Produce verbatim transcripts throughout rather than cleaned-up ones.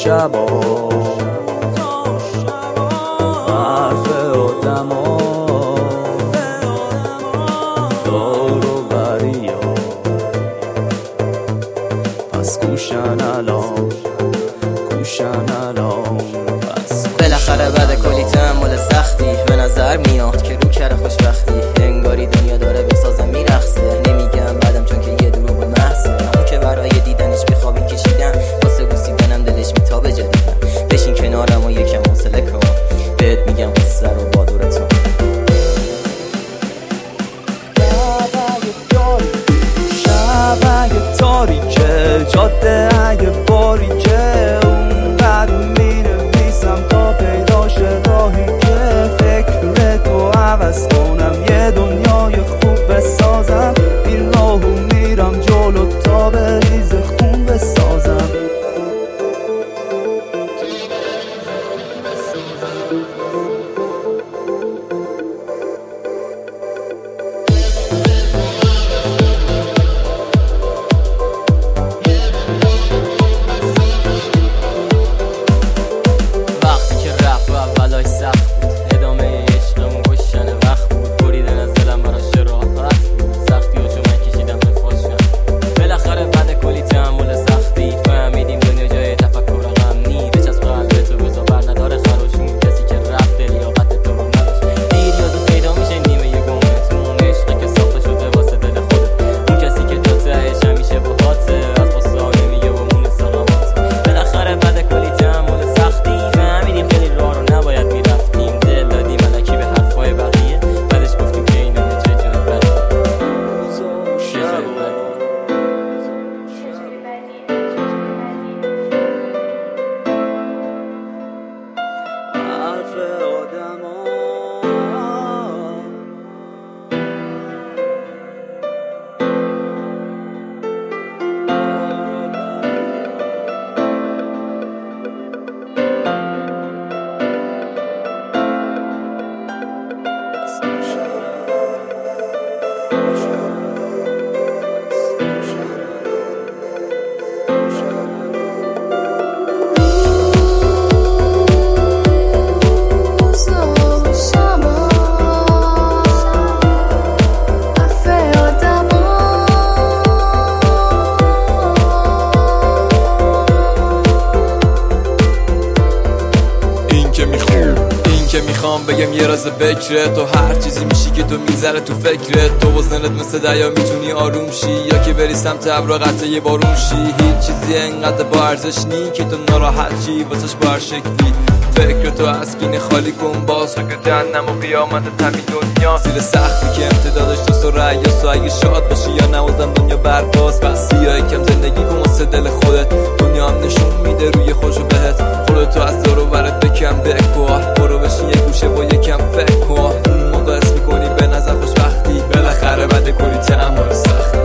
شبا حرف آدما دار و بریا پس کوشن الان کوشن الان پس بالاخره بعد کلی تحمل سختی به نظر میاد که رو کره خوشبختی انگاری دنیا داره بسازه میرخصه نمیگم بعدم چون که یه دروغ محضه همون که برای دیدنش بیخوابی کشیدم واسه بوسیدنم دلش میتابه جدیدم بشین کنارم و یکم حوصله کن بهت میگم قصه رو با دورتون شب اگه تاریکه جاده اگه باریکه اونقدر مینویسم تا پیداشه راهی که فکر تو عوض کنم یه دنیای خوب بسازم این راهو میرم جلو تا به ریز خون بسازم میخوام بگم یه راز بکره تو هر چیزی میشی که تو میذاره تو فکرت تو وزنت مثل دریا میتونی آروم شی یا که بری سمت ابر قطعه یه بارون شی هیچ چیزی انقدر با ارزش نی که تو ناراحت شی واسش با هر شکلی فکر تو از کینه خالی کن باز که جهنم و قیامت تمی دنیا زیر سختی که امتدادش تو سرعی یا سو اگه شاد باشی یا نوازم دنیا برباز بس یا یکم زندگی کن واسه دل خودت دنیا هم نشون میده روی خوشو بهت خودتو از دور و برت بکن بکوه برو بشین یه گوشه با یکم فکر کن اون موقع اسم میکنی به نظر خوشبختی بالاخره بعد کلی تحمل سختی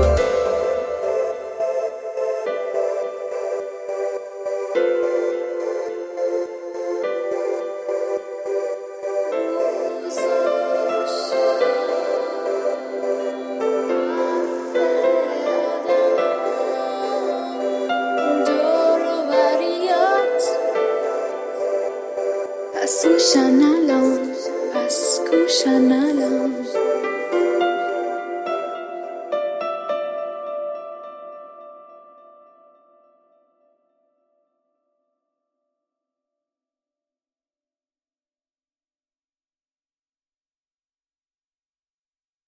پس کوشن الان پس کوشن الان